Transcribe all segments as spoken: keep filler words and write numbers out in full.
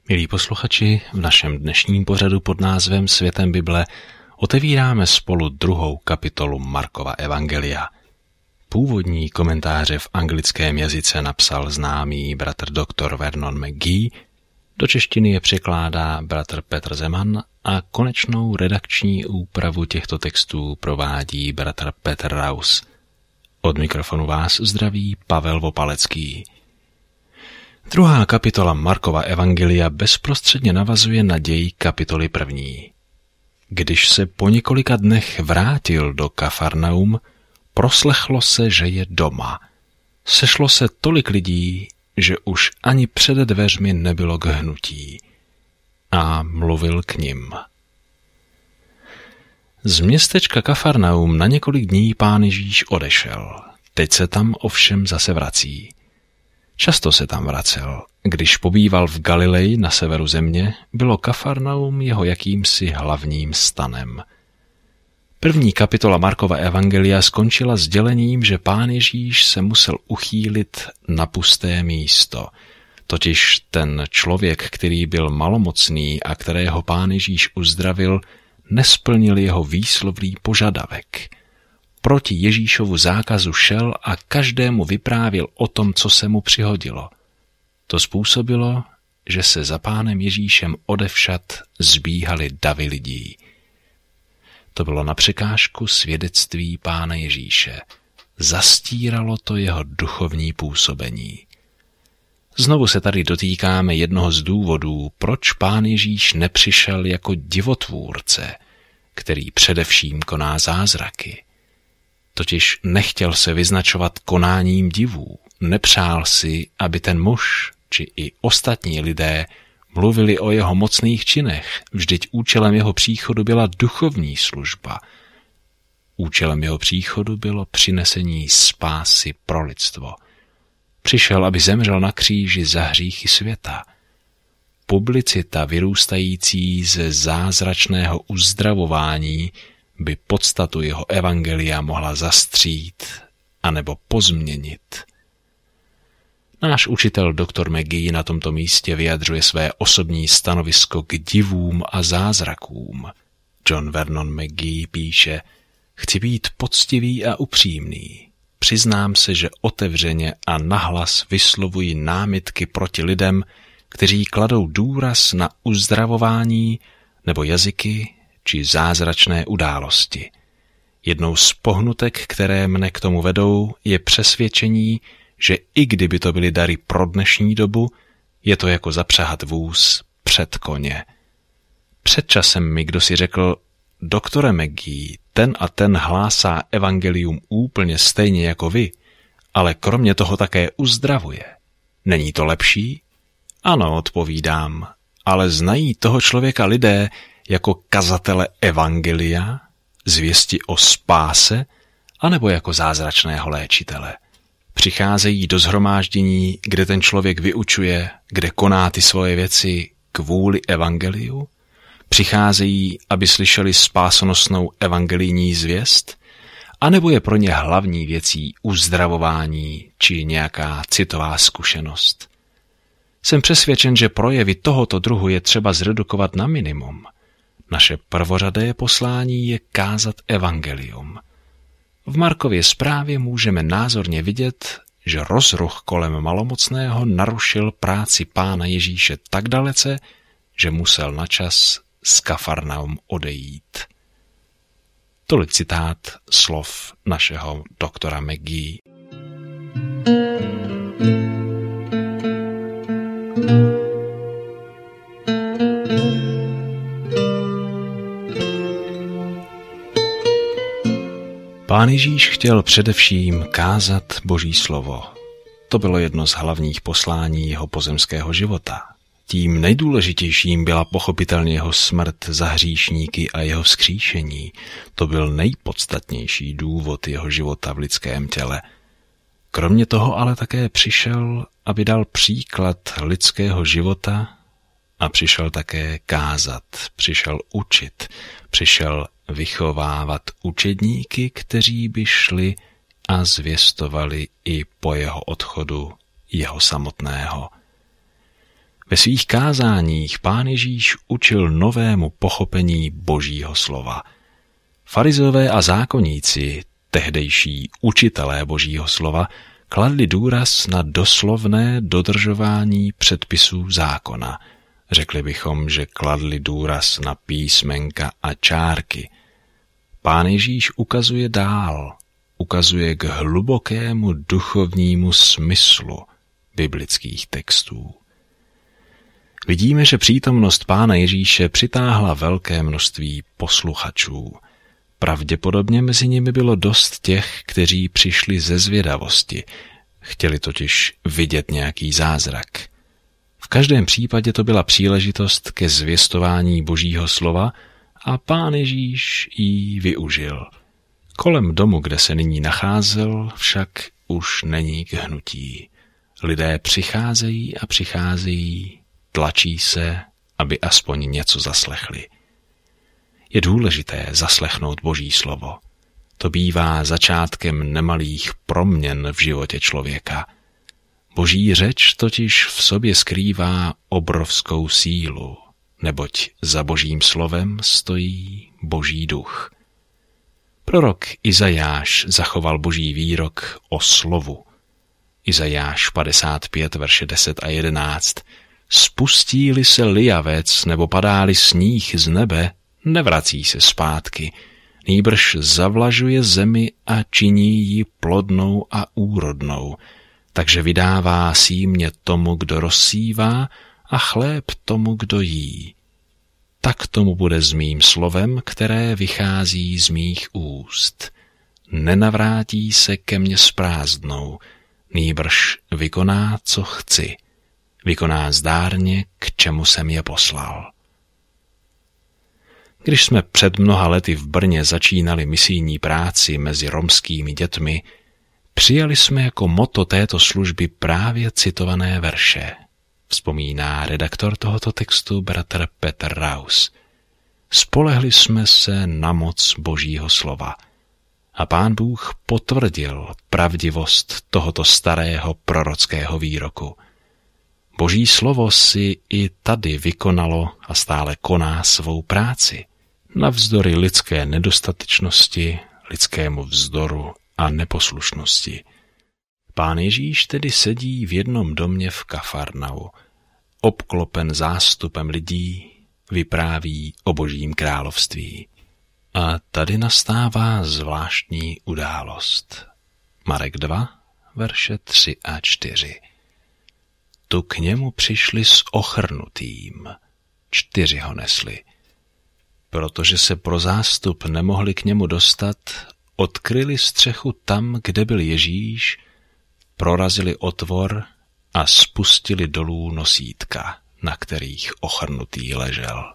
Milí posluchači, v našem dnešním pořadu pod názvem Světem Bible otevíráme spolu druhou kapitolu Markova evangelia. Původní komentáře v anglickém jazyce napsal známý bratr doktor Vernon McGee, do češtiny je překládá bratr Petr Zeman a konečnou redakční úpravu těchto textů provádí bratr Petr Raus. Od mikrofonu vás zdraví Pavel Vopalecký. Druhá kapitola Markova evangelia bezprostředně navazuje na děj kapitoly první. Když se po několika dnech vrátil do Kafarnaum, proslechlo se, že je doma. Sešlo se tolik lidí, že už ani před dveřmi nebylo k hnutí. A mluvil k nim. Z městečka Kafarnaum na několik dní Pán Ježíš odešel. Teď se tam ovšem zase vrací. Často se tam vracel. Když pobýval v Galileji na severu země, bylo Kafarnaum jeho jakýmsi hlavním stanem. První kapitola Markova evangelia skončila sdělením, že Pán Ježíš se musel uchýlit na pusté místo. Totiž ten člověk, který byl malomocný a kterého Pán Ježíš uzdravil, nesplnil jeho výslovný požadavek. Proti Ježíšovu zákazu šel a každému vyprávěl o tom, co se mu přihodilo. To způsobilo, že se za Pánem Ježíšem odevšad zbíhaly davy lidí. To bylo na překážku svědectví Pána Ježíše. Zastíralo to jeho duchovní působení. Znovu se tady dotýkáme jednoho z důvodů, proč Pán Ježíš nepřišel jako divotvůrce, který především koná zázraky. Totiž nechtěl se vyznačovat konáním divů, nepřál si, aby ten muž, či i ostatní lidé mluvili o jeho mocných činech, vždyť účelem jeho příchodu byla duchovní služba. Účelem jeho příchodu bylo přinesení spásy pro lidstvo. Přišel, aby zemřel na kříži za hříchy světa. Publicita vyrůstající ze zázračného uzdravování by podstatu jeho evangelia mohla zastřít anebo pozměnit. Náš učitel doktor McGee na tomto místě vyjadřuje své osobní stanovisko k divům a zázrakům. John Vernon McGee píše: Chci být poctivý a upřímný. Přiznám se, že otevřeně a nahlas vyslovuji námitky proti lidem, kteří kladou důraz na uzdravování nebo jazyky či zázračné události. Jednou z pohnutek, které mne k tomu vedou, je přesvědčení, že i kdyby to byly dary pro dnešní dobu, je to jako zapřahat vůz před koně. Před časem mi kdo si řekl: Doktore McGee, ten a ten hlásá evangelium úplně stejně jako vy, ale kromě toho také uzdravuje. Není to lepší? Ano, odpovídám, ale znají toho člověka lidé jako kazatele evangelia, zvěsti o spáse, anebo jako zázračného léčitele. Přicházejí do shromáždění, kde ten člověk vyučuje, kde koná ty svoje věci kvůli evangeliu? Přicházejí, aby slyšeli spásonosnou evangelijní zvěst? Anebo je pro ně hlavní věcí uzdravování či nějaká citová zkušenost? Jsem přesvědčen, že projevy tohoto druhu je třeba zredukovat na minimum. Naše prvořadé poslání je kázat evangelium. V Markově zprávě můžeme názorně vidět, že rozruch kolem malomocného narušil práci Pána Ježíše tak dalece, že musel načas z Kafarnaum odejít. Tolik citát slov našeho doktora McGee. Pán Ježíš chtěl především kázat Boží slovo. To bylo jedno z hlavních poslání jeho pozemského života. Tím nejdůležitějším byla pochopitelně jeho smrt za hříšníky a jeho vzkříšení. To byl nejpodstatnější důvod jeho života v lidském těle. Kromě toho ale také přišel, aby dal příklad lidského života a přišel také kázat, přišel učit, přišel vychovávat učedníky, kteří by šli a zvěstovali i po jeho odchodu jeho samotného. Ve svých kázáních Pán Ježíš učil novému pochopení Božího slova. Farizové a zákonníci, tehdejší učitelé Božího slova, kladli důraz na doslovné dodržování předpisů zákona. Řekli bychom, že kladli důraz na písmenka a čárky. Pán Ježíš ukazuje dál, ukazuje k hlubokému duchovnímu smyslu biblických textů. Vidíme, že přítomnost Pána Ježíše přitáhla velké množství posluchačů. Pravděpodobně mezi nimi bylo dost těch, kteří přišli ze zvědavosti, chtěli totiž vidět nějaký zázrak. V každém případě to byla příležitost ke zvěstování Božího slova a Pán Ježíš ji využil. Kolem domu, kde se nyní nacházel, však už není k hnutí. Lidé přicházejí a přicházejí, tlačí se, aby aspoň něco zaslechli. Je důležité zaslechnout Boží slovo. To bývá začátkem nemalých proměn v životě člověka. Boží řeč totiž v sobě skrývá obrovskou sílu, neboť za Božím slovem stojí Boží duch. Prorok Izajáš zachoval Boží výrok o slovu. Izajáš padesát pět, verše deset a jedenáct. Spustí-li se lijavec nebo padá-li sníh z nebe, nevrací se zpátky, nýbrž zavlažuje zemi a činí ji plodnou a úrodnou, takže vydává símě tomu, kdo rozsívá, a chléb tomu, kdo jí. Tak tomu bude s mým slovem, které vychází z mých úst. Nenavrátí se ke mně s prázdnou, nýbrž vykoná, co chci. Vykoná zdárně, k čemu jsem je poslal. Když jsme před mnoha lety v Brně začínali misijní práci mezi romskými dětmi, přijali jsme jako motto této služby právě citované verše. Vzpomíná redaktor tohoto textu bratr Petr Raus. Spolehli jsme se na moc Božího slova a Pán Bůh potvrdil pravdivost tohoto starého prorockého výroku. Boží slovo si i tady vykonalo a stále koná svou práci. Navzdory lidské nedostatečnosti, lidskému vzdoru a neposlušnosti. Pán Ježíš tedy sedí v jednom domě v Kafarnau, obklopen zástupem lidí, vypráví o Božím království. A tady nastává zvláštní událost. Marek dva, verše tři a čtyři. Tu k němu přišli s ochrnutým, čtyři ho nesli. Protože se pro zástup nemohli k němu dostat, odkryli střechu tam, kde byl Ježíš, prorazili otvor a spustili dolů nosítka, na kterých ochrnutý ležel.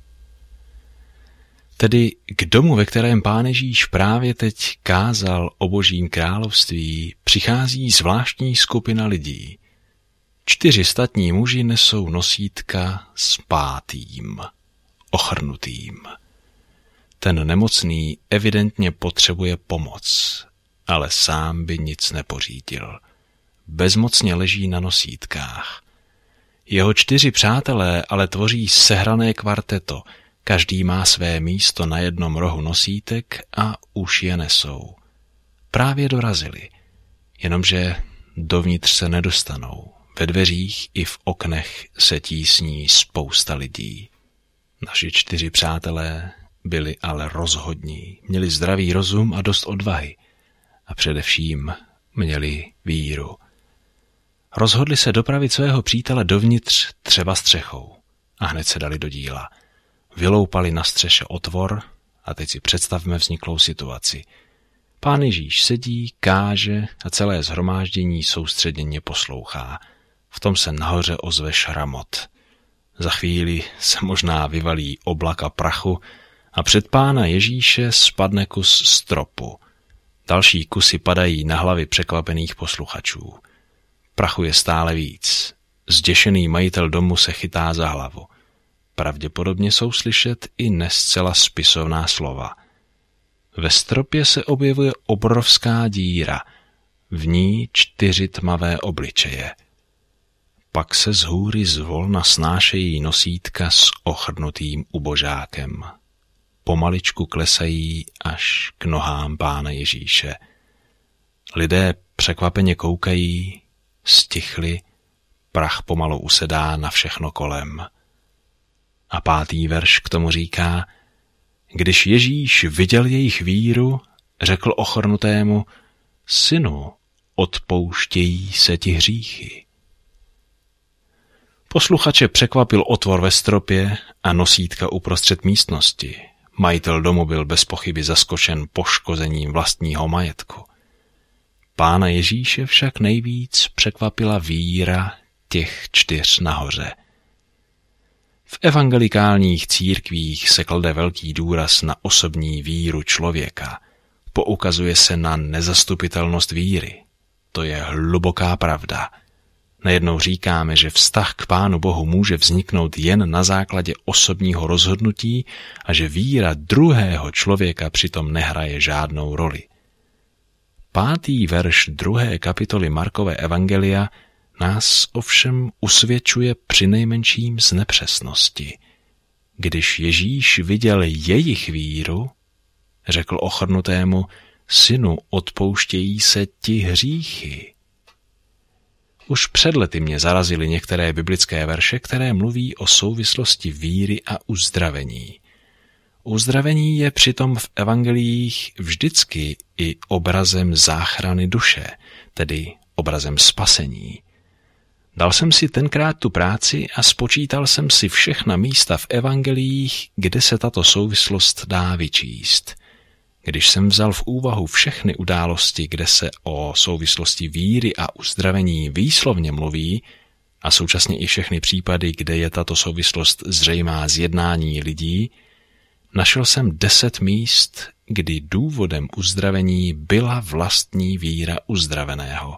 Tedy k domu, ve kterém Pán Ježíš právě teď kázal o Božím království, přichází zvláštní skupina lidí. Čtyři statní muži nesou nosítka s pátým, ochrnutým. Ten nemocný evidentně potřebuje pomoc, ale sám by nic nepořídil. Bezmocně leží na nosítkách. Jeho čtyři přátelé ale tvoří sehrané kvarteto, každý má své místo na jednom rohu nosítek a už je nesou. Právě dorazili, jenomže dovnitř se nedostanou. Ve dveřích i v oknech se tísní spousta lidí. Naši čtyři přátelé byli ale rozhodní, měli zdravý rozum a dost odvahy a především měli víru. Rozhodli se dopravit svého přítele dovnitř třeba střechou a hned se dali do díla. Vyloupali na střeše otvor a teď si představme vzniklou situaci. Pán Ježíš sedí, káže a celé shromáždění soustředěně poslouchá. V tom se nahoře ozve šramot. Za chvíli se možná vyvalí oblaka prachu a před Pána Ježíše spadne kus stropu. Další kusy padají na hlavy překvapených posluchačů. Prachu je stále víc. Zděšený majitel domu se chytá za hlavu. Pravděpodobně jsou slyšet i nescela spisovná slova. Ve stropě se objevuje obrovská díra, v ní čtyři tmavé obličeje. Pak se z hůry zvolna snášejí nosítka s ochrnutým ubožákem. Pomaličku klesají až k nohám Pána Ježíše. Lidé překvapeně koukají, stichli, prach pomalu usedá na všechno kolem. A pátý verš k tomu říká: když Ježíš viděl jejich víru, řekl ochrnutému: synu, odpouštějí se ti hříchy. Posluchače překvapil otvor ve stropě a nosítka uprostřed místnosti. Majitel domu byl bez pochyby zaskočen poškozením vlastního majetku. Pána Ježíše však nejvíc překvapila víra těch čtyř nahoře. V evangelikálních církvích se klade velký důraz na osobní víru člověka. Poukazuje se na nezastupitelnost víry. To je hluboká pravda. Najednou říkáme, že vztah k Pánu Bohu může vzniknout jen na základě osobního rozhodnutí a že víra druhého člověka přitom nehraje žádnou roli. Pátý verš druhé kapitoly Markové evangelia nás ovšem usvědčuje přinejmenším z nepřesnosti. Když Ježíš viděl jejich víru, řekl ochrnutému: synu, odpouštějí se ti hříchy. Už před lety mě zarazily některé biblické verše, které mluví o souvislosti víry a uzdravení. Uzdravení je přitom v evangeliích vždycky i obrazem záchrany duše, tedy obrazem spasení. Dal jsem si tenkrát tu práci a spočítal jsem si všechna místa v evangeliích, kde se tato souvislost dá vyčíst. Když jsem vzal v úvahu všechny události, kde se o souvislosti víry a uzdravení výslovně mluví, a současně i všechny případy, kde je tato souvislost zřejmá z jednání lidí, našel jsem deset míst, kdy důvodem uzdravení byla vlastní víra uzdraveného.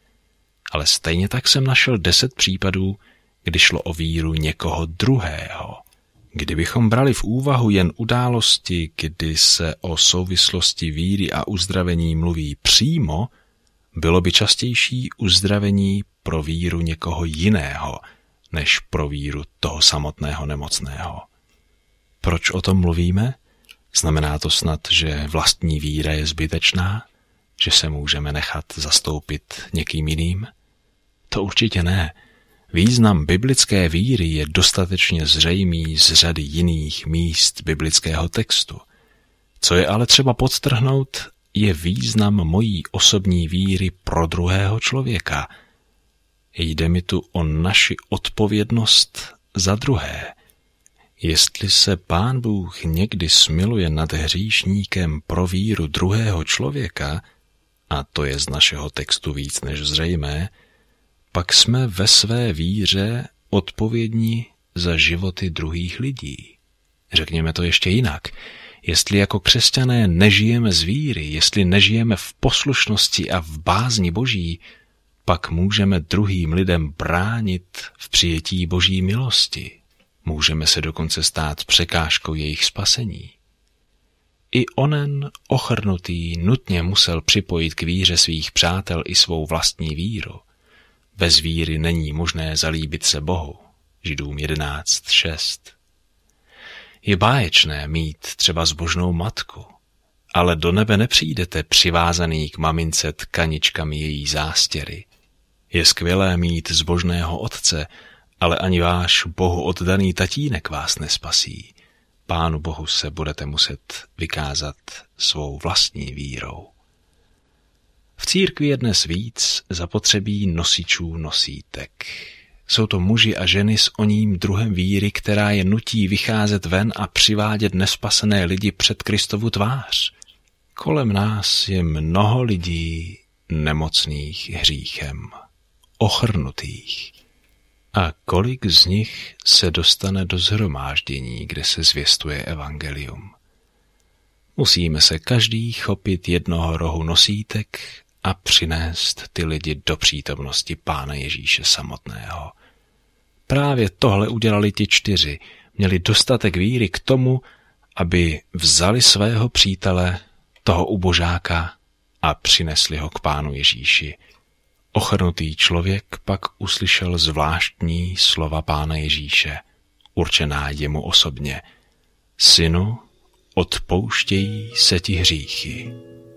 Ale stejně tak jsem našel deset případů, kdy šlo o víru někoho druhého. Kdybychom brali v úvahu jen události, kdy se o souvislosti víry a uzdravení mluví přímo, bylo by častější uzdravení pro víru někoho jiného, než pro víru toho samotného nemocného. Proč o tom mluvíme? Znamená to snad, že vlastní víra je zbytečná? Že se můžeme nechat zastoupit někým jiným? To určitě ne. Význam biblické víry je dostatečně zřejmý z řady jiných míst biblického textu. Co je ale třeba podtrhnout, je význam mojí osobní víry pro druhého člověka. Jde mi tu o naši odpovědnost za druhé. Jestli se Pán Bůh někdy smiluje nad hříšníkem pro víru druhého člověka, a to je z našeho textu víc než zřejmé, pak jsme ve své víře odpovědní za životy druhých lidí. Řekněme to ještě jinak. Jestli jako křesťané nežijeme z víry, jestli nežijeme v poslušnosti a v bázni Boží, pak můžeme druhým lidem bránit v přijetí Boží milosti. Můžeme se dokonce stát překážkou jejich spasení. I onen ochrnutý nutně musel připojit k víře svých přátel i svou vlastní víru. Bez víry není možné zalíbit se Bohu. Židům jedenáct šest. Je báječné mít třeba zbožnou matku, ale do nebe nepřijdete přivázaný k mamince tkaničkami její zástěry. Je skvělé mít zbožného otce, ale ani váš Bohu oddaný tatínek vás nespasí. Pánu Bohu se budete muset vykázat svou vlastní vírou. V církvi je dnes víc zapotřebí nosičů nosítek. Jsou to muži a ženy s oním druhem víry, která je nutí vycházet ven a přivádět nespasené lidi před Kristovu tvář. Kolem nás je mnoho lidí nemocných hříchem, ochrnutých. A kolik z nich se dostane do shromáždění, kde se zvěstuje evangelium? Musíme se každý chopit jednoho rohu nosítek a přinést ty lidi do přítomnosti Pána Ježíše samotného. Právě tohle udělali ti čtyři. Měli dostatek víry k tomu, aby vzali svého přítele, toho ubožáka, a přinesli ho k Pánu Ježíši. Ochrnutý člověk pak uslyšel zvláštní slova Pána Ježíše, určená jemu osobně. Synu, odpouštějí se ti hříchy.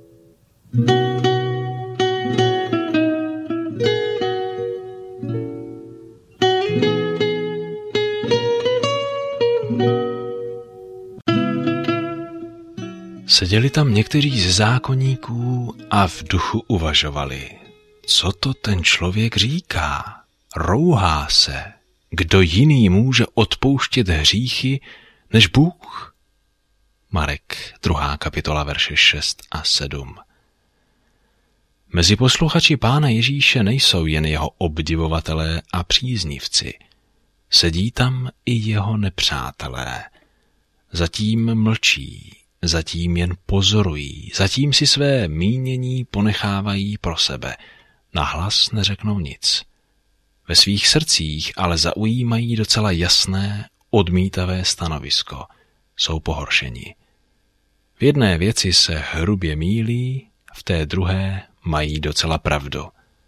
Seděli tam někteří ze zákonníků a v duchu uvažovali, co to ten člověk říká, rouhá se, kdo jiný může odpouštět hříchy než Bůh? Marek, druhá kapitola, verše šest a sedm. Mezi posluchači Pána Ježíše nejsou jen jeho obdivovatelé a příznivci. Sedí tam i jeho nepřátelé. Zatím mlčí, zatím jen pozorují, zatím si své mínění ponechávají pro sebe. Nahlas neřeknou nic. Ve svých srdcích ale zaujímají docela jasné, odmítavé stanovisko. Jsou pohoršeni. V jedné věci se hrubě mýlí, v té druhé mají docela pravdu.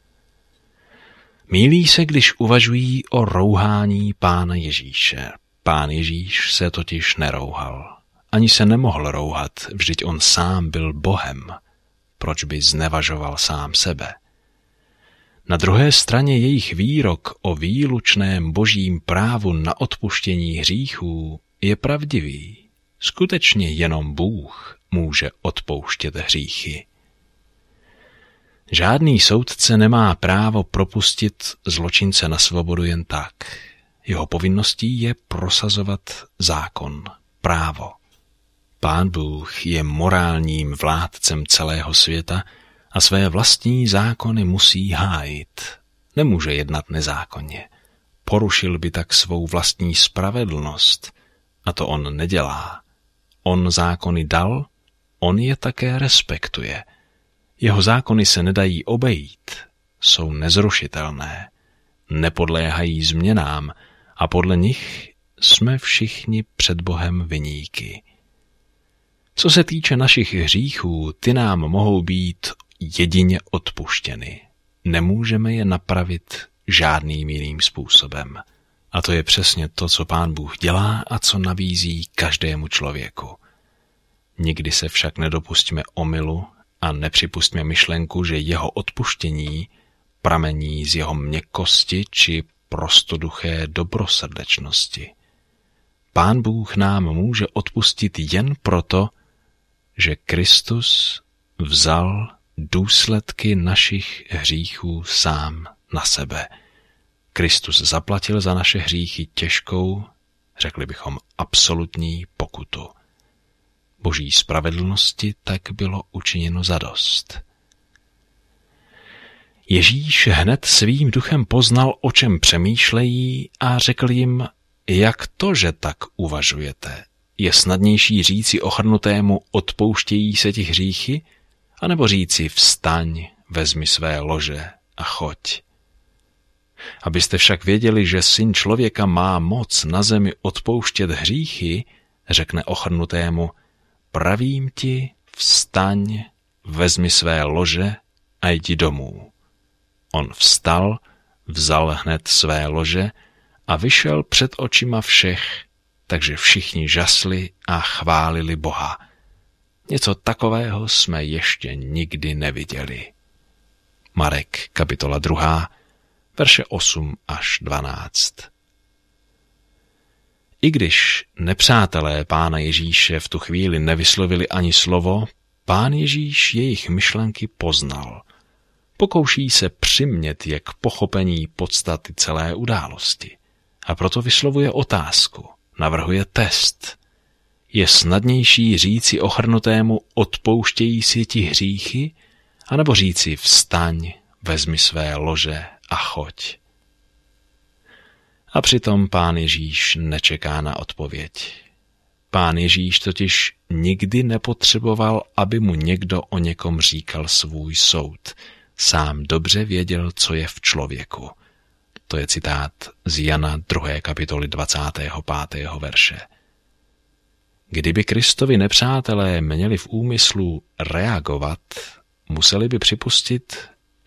Mýlí se, když uvažují o rouhání Pána Ježíše. Pán Ježíš se totiž nerouhal. Ani se nemohl rouhat, vždyť on sám byl Bohem. Proč by znevažoval sám sebe? Na druhé straně jejich výrok o výlučném božím právu na odpuštění hříchů je pravdivý. Skutečně jenom Bůh může odpouštět hříchy. Žádný soudce nemá právo propustit zločince na svobodu jen tak. Jeho povinností je prosazovat zákon, právo. Pán Bůh je morálním vládcem celého světa a své vlastní zákony musí hájit. Nemůže jednat nezákonně. Porušil by tak svou vlastní spravedlnost, a to on nedělá. On zákony dal, on je také respektuje. Jeho zákony se nedají obejít, jsou nezrušitelné, nepodléhají změnám a podle nich jsme všichni před Bohem viníky. Co se týče našich hříchů, ty nám mohou být jedině odpuštěny. Nemůžeme je napravit žádným jiným způsobem. A to je přesně to, co Pán Bůh dělá a co nabízí každému člověku. Nikdy se však nedopustíme omylu a nepřipustíme myšlenku, že jeho odpuštění pramení z jeho měkkosti či prostoduché dobrosrdečnosti. Pán Bůh nám může odpustit jen proto, že Kristus vzal důsledky našich hříchů sám na sebe. Kristus zaplatil za naše hříchy těžkou, řekli bychom absolutní pokutu. Boží spravedlnosti tak bylo učiněno zadost. Ježíš hned svým duchem poznal, o čem přemýšlejí, a řekl jim, jak to, že tak uvažujete? Je snadnější říci ochrnutému odpouštějí se ti hříchy, anebo říci vstaň, vezmi své lože a choď. Abyste však věděli, že Syn člověka má moc na zemi odpouštět hříchy, řekne ochrnutému, pravím ti, vstaň, vezmi své lože a jdi domů. On vstal, vzal hned své lože a vyšel před očima všech, takže všichni žasli a chválili Boha. Něco takového jsme ještě nikdy neviděli. Marek, kapitola druhá, verše osm až dvanáct. I když nepřátelé Pána Ježíše v tu chvíli nevyslovili ani slovo, Pán Ježíš jejich myšlenky poznal. Pokouší se přimět je k pochopení podstaty celé události. A proto vyslovuje otázku, navrhuje test. Je snadnější říci ochrnutému odpouštějí si ti hříchy, anebo říci vstaň, vezmi své lože a choď. A přitom Pán Ježíš nečeká na odpověď. Pán Ježíš totiž nikdy nepotřeboval, aby mu někdo o někom říkal svůj soud. Sám dobře věděl, co je v člověku. To je citát z Jana druhé kapitoly dvacátého pátého verše. Kdyby Kristovi nepřátelé měli v úmyslu reagovat, museli by připustit,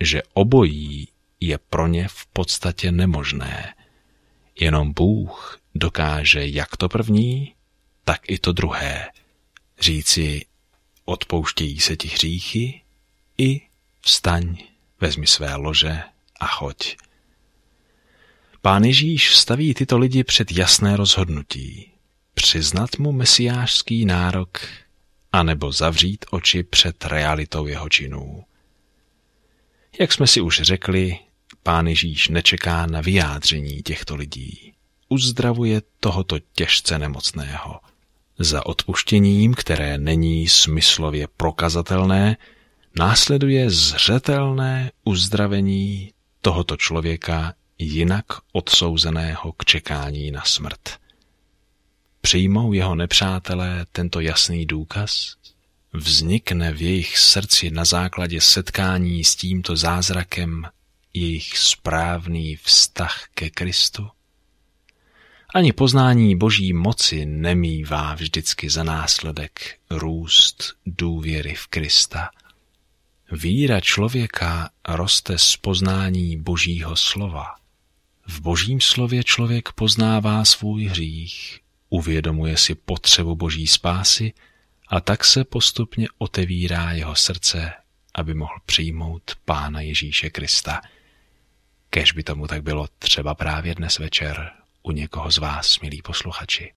že obojí je pro ně v podstatě nemožné. Jenom Bůh dokáže jak to první, tak i to druhé. Říci, odpouštějí se ti hříchy, i vstaň, vezmi své lože a choď. Pán Ježíš staví tyto lidi před jasné rozhodnutí. Přiznat mu mesiášský nárok, anebo zavřít oči před realitou jeho činů. Jak jsme si už řekli, Pán Ježíš nečeká na vyjádření těchto lidí. Uzdravuje tohoto těžce nemocného. Za odpuštěním, které není smyslově prokazatelné, následuje zřetelné uzdravení tohoto člověka jinak odsouzeného k čekání na smrt. Přijmou jeho nepřátelé tento jasný důkaz? Vznikne v jejich srdci na základě setkání s tímto zázrakem jejich správný vztah ke Kristu? Ani poznání Boží moci nemívá vždycky za následek růst důvěry v Krista. Víra člověka roste z poznání Božího slova. V Božím slově člověk poznává svůj hřích, uvědomuje si potřebu Boží spásy a tak se postupně otevírá jeho srdce, aby mohl přijmout Pána Ježíše Krista. Kéž by tomu tak bylo třeba právě dnes večer u někoho z vás, milí posluchači.